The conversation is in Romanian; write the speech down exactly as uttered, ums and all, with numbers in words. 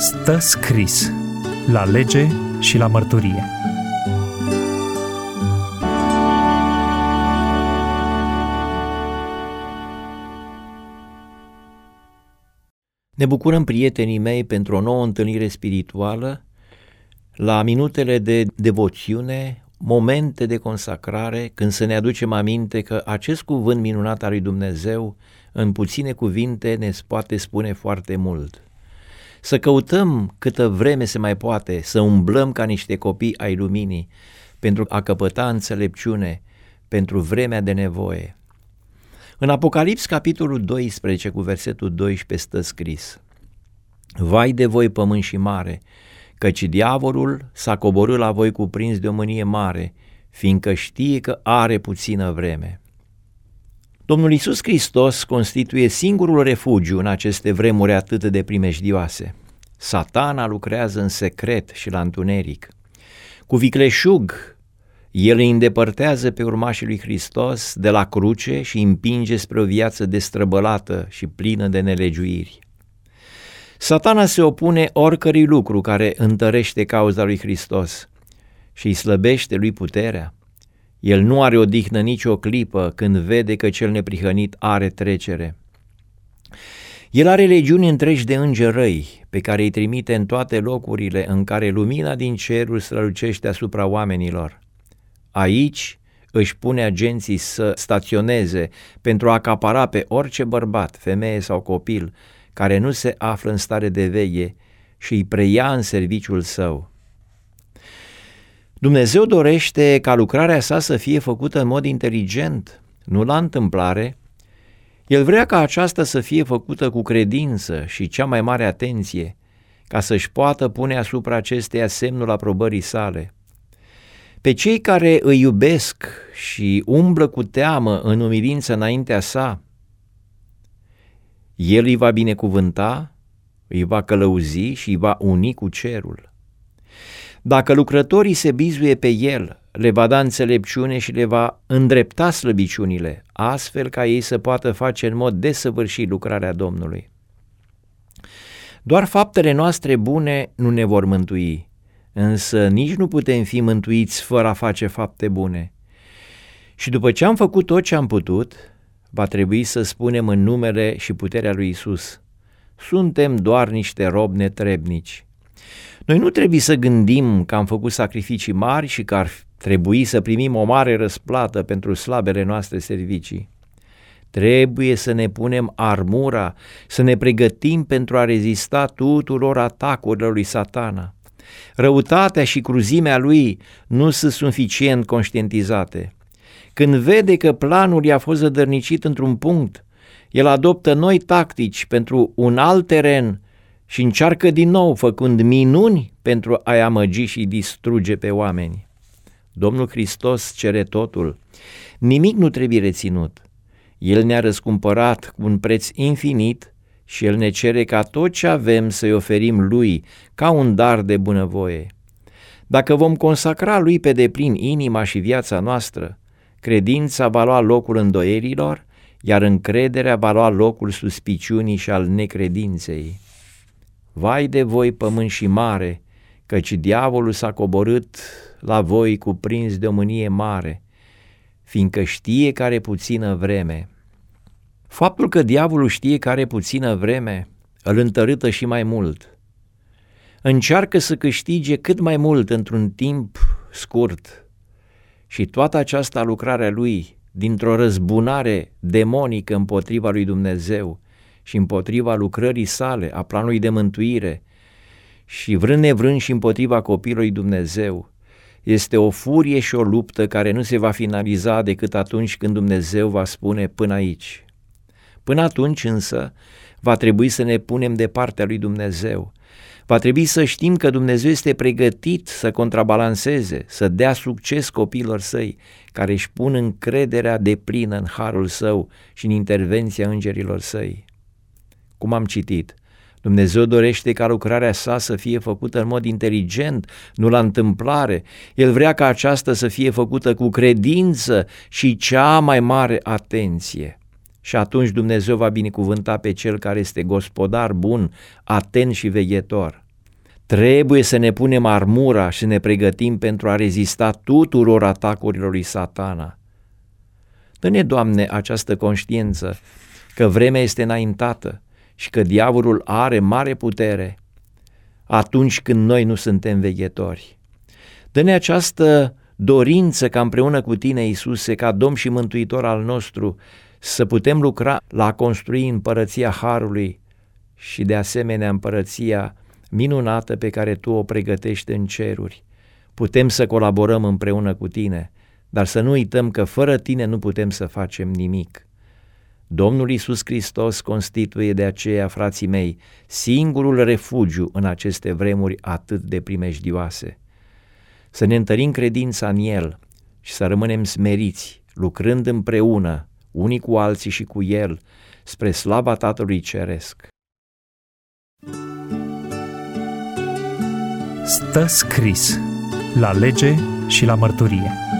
Stă scris la lege și la mărturie. Ne bucurăm, prietenii mei, pentru o nouă întâlnire spirituală, la minutele de devoțiune, momente de consacrare, când să ne aducem aminte că acest cuvânt minunat al lui Dumnezeu, în puține cuvinte, ne poate spune foarte mult. Să căutăm câtă vreme se mai poate, să umblăm ca niște copii ai luminii, pentru a căpăta înțelepciune, pentru vremea de nevoie. În Apocalips, capitolul doisprezece, cu versetul doisprezece, stă scris: Vai de voi, pământ și mare, căci diavolul s-a coborât la voi cuprins de o mânie mare, fiindcă știe că are puțină vreme. Domnul Iisus Hristos constituie singurul refugiu în aceste vremuri atât de primejdioase. Satana lucrează în secret și la întuneric. Cu vicleșug, el îi îndepărtează pe urmașii lui Hristos de la cruce și îi împinge spre o viață destrăbălată și plină de nelegiuiri. Satana se opune oricărui lucru care întărește cauza lui Hristos și îi slăbește lui puterea. El nu are odihnă nicio clipă când vede că cel neprihănit are trecere. El are legiuni întregi de îngeri răi, pe care îi trimite în toate locurile în care lumina din cerul strălucește asupra oamenilor. Aici își pune agenții să staționeze pentru a acapara pe orice bărbat, femeie sau copil care nu se află în stare de veche și îi preia în serviciul său. Dumnezeu dorește ca lucrarea sa să fie făcută în mod inteligent, nu la întâmplare. El vrea ca aceasta să fie făcută cu credință și cea mai mare atenție, ca să-și poată pune asupra acesteia semnul aprobării sale. Pe cei care îi iubesc și umblă cu teamă în umilință înaintea sa, el îi va binecuvânta, îi va călăuzi și îi va uni cu cerul. Dacă lucrătorii se bizuie pe el, le va da înțelepciune și le va îndrepta slăbiciunile, astfel ca ei să poată face în mod desăvârșit lucrarea Domnului. Doar faptele noastre bune nu ne vor mântui, însă nici nu putem fi mântuiți fără a face fapte bune. Și după ce am făcut tot ce am putut, va trebui să spunem în numele și puterea lui Iisus: suntem doar niște robi netrebnici. Noi nu trebuie să gândim că am făcut sacrificii mari și că ar trebui să primim o mare răsplată pentru slabele noastre servicii. Trebuie să ne punem armura, să ne pregătim pentru a rezista tuturor atacurilor lui Satana. Răutatea și cruzimea lui nu sunt suficient conștientizate. Când vede că planul i-a fost zădărnicit într-un punct, el adoptă noi tactici pentru un alt teren și încearcă din nou, făcând minuni pentru a-i amăgi și distruge pe oameni. Domnul Hristos cere totul. Nimic nu trebuie reținut. El ne-a răscumpărat cu un preț infinit și El ne cere ca tot ce avem să-i oferim Lui ca un dar de bunăvoie. Dacă vom consacra Lui pe deplin inima și viața noastră, credința va lua locul îndoierilor, iar încrederea va lua locul suspiciunii și al necredinței. Vai de voi, pământ și mare, căci diavolul s-a coborât la voi cuprins de o mânie mare, fiindcă știe că are puțină vreme. Faptul că diavolul știe că are puțină vreme îl întărâtă și mai mult. Încearcă să câștige cât mai mult într-un timp scurt și toată această lucrare a lui, dintr-o răzbunare demonică împotriva lui Dumnezeu și împotriva lucrării sale, a planului de mântuire și vrând nevrând și împotriva copilului Dumnezeu, este o furie și o luptă care nu se va finaliza decât atunci când Dumnezeu va spune până aici. Până atunci însă va trebui să ne punem de partea lui Dumnezeu. Va trebui să știm că Dumnezeu este pregătit să contrabalanceze, să dea succes copiilor săi, care își pun încrederea deplină în harul său și în intervenția îngerilor săi. Cum am citit, Dumnezeu dorește ca lucrarea sa să fie făcută în mod inteligent, nu la întâmplare. El vrea ca aceasta să fie făcută cu credință și cea mai mare atenție. Și atunci Dumnezeu va binecuvânta pe cel care este gospodar bun, atent și veghetor. Trebuie să ne punem armura și să ne pregătim pentru a rezista tuturor atacurilor lui Satana. Dă-ne, Doamne, această conștiință că vremea este înaintată și că diavolul are mare putere atunci când noi nu suntem veghetori. Dă-ne această dorință ca împreună cu Tine, Iisuse, ca Domn și Mântuitor al nostru, să putem lucra la a construi împărăția Harului și de asemenea împărăția minunată pe care Tu o pregătești în ceruri. Putem să colaborăm împreună cu Tine, dar să nu uităm că fără Tine nu putem să facem nimic. Domnul Iisus Hristos constituie de aceea, frații mei, singurul refugiu în aceste vremuri atât de primejdioase. Să ne întărim credința în El și să rămânem smeriți, lucrând împreună, unii cu alții și cu El, spre slava Tatălui Ceresc. Stă scris la lege și la mărturie.